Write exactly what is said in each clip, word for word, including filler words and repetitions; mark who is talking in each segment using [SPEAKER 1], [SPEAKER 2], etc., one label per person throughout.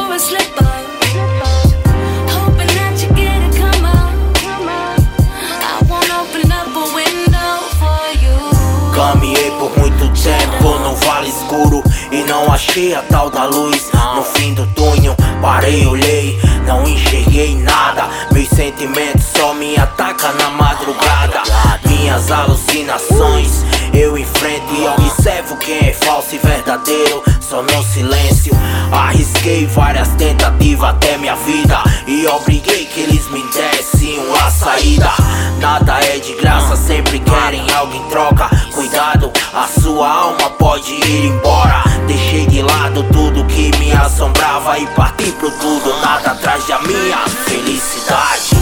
[SPEAKER 1] for a slip up, hoping that you get a come up. I won't open up a window for you.
[SPEAKER 2] Caminhei por muito tempo no vale escuro e não achei a tal da luz. No fim do túnel parei, olhei, não enxerguei nada. Meus sentimentos só me atacam na madrugada. Minhas alucinações eu enfrento e observo quem é falso e verdadeiro. Só no silêncio arrisquei várias tentativas até minha vida e obriguei que eles me dessem uma saída. Nada é de graça, sempre querem algo em troca. Cuidado, a sua alma pode ir embora. Deixei de lado tudo que me assombrava e parti pro tudo, nada atrás da minha felicidade.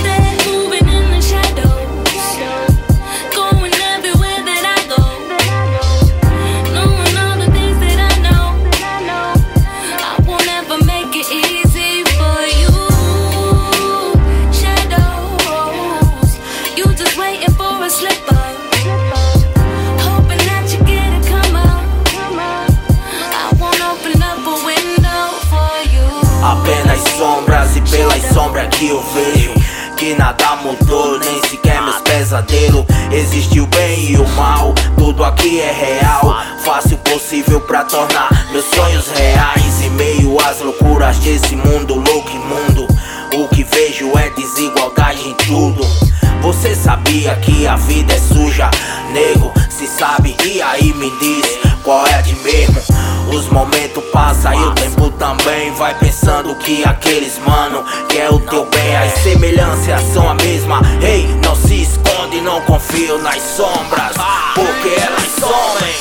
[SPEAKER 2] Apenas sombras e pelas sombras que eu vejo que nada mudou, nem sequer meus pesadelos. Existe o bem e o mal, tudo aqui é real. Faço o possível pra tornar meus sonhos reais. Em meio às loucuras desse mundo louco e imundo, o que vejo é desigualdade em tudo. Você sabia que a vida é suja, nego? Se sabe, e aí me diz qual é a de mesmo? Os momentos passam e o tempo também. Vai pensando que aqueles mano que é o teu bem. As semelhanças são a mesma. Ei, hey, não se esconde, não confio nas sombras, porque elas somem.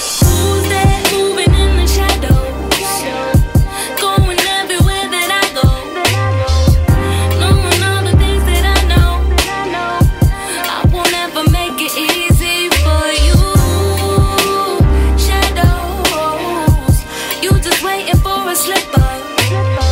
[SPEAKER 1] Waiting for a slip up.